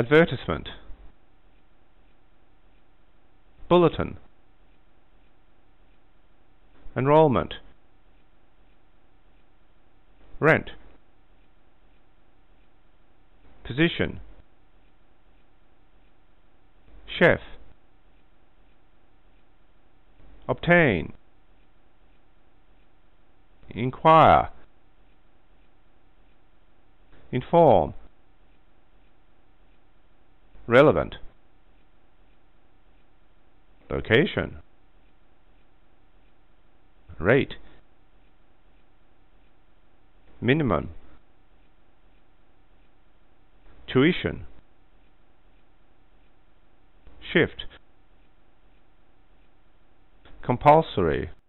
advertisement, bulletin, enrollment, rent, position, chef, obtain, inquire, inform, relevant, location, rate, minimum, tuition, shift, compulsory,